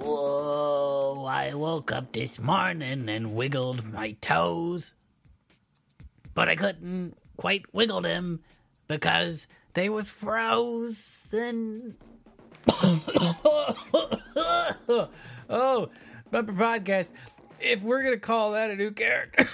Whoa, I woke up this morning and wiggled my toes, but I couldn't quite wiggle them because they was frozen. Oh, Bumper Podcast. If we're going to call that a new character,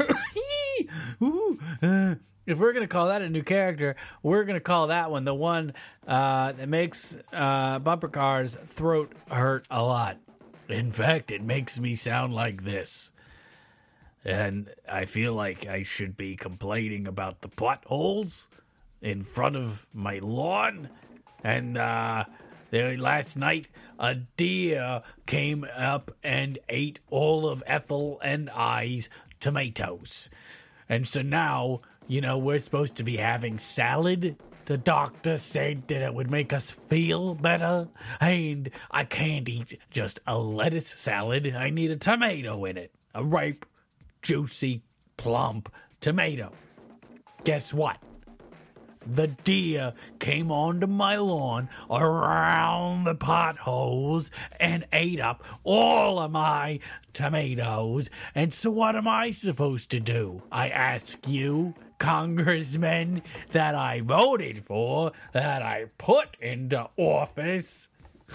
if we're going to call that a new character, we're going to call that one the one that makes Bumper Car's throat hurt a lot. In fact, it makes me sound like this. And I feel like I should be complaining about the potholes in front of my lawn. And last night, a deer came up and ate all of Ethel and I's tomatoes. And so now, we're supposed to be having salad. The doctor said that it would make us feel better. And I can't eat just a lettuce salad. I need a tomato in it. A ripe, juicy, plump tomato. Guess what? The deer came onto my lawn around the potholes and ate up all of my tomatoes. And so what am I supposed to do? I ask you, congressmen that I voted for, that I put into office.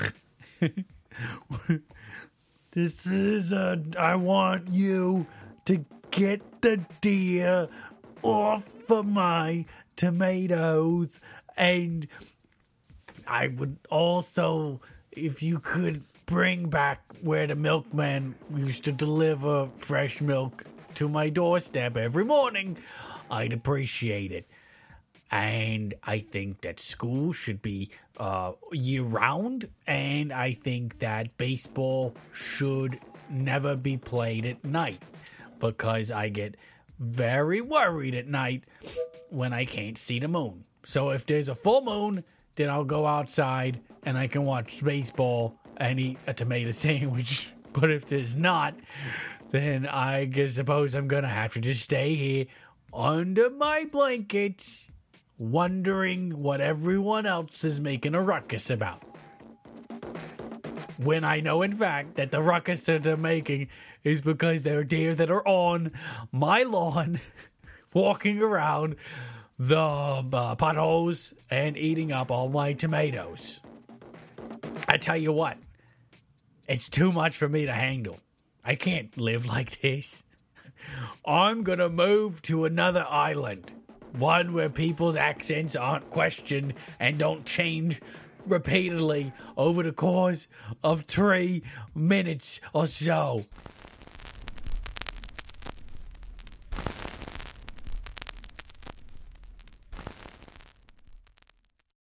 I want you to get the deer off of my tomatoes, and I would also, if you could bring back where the milkman used to deliver fresh milk to my doorstep every morning, I'd appreciate it. And I think that school should be year-round, and I think that baseball should never be played at night, because I get very worried at night when I can't see the moon. So if there's a full moon, then I'll go outside and I can watch baseball and eat a tomato sandwich. But if there's not, then I suppose I'm gonna have to just stay here under my blankets, wondering what everyone else is making a ruckus about. When I know, in fact, that the ruckus that they're making is because there are deer that are on my lawn, walking around the potholes and eating up all my tomatoes. I tell you what, it's too much for me to handle. I can't live like this. I'm gonna move to another island, one where people's accents aren't questioned and don't change repeatedly over the course of 3 minutes or so.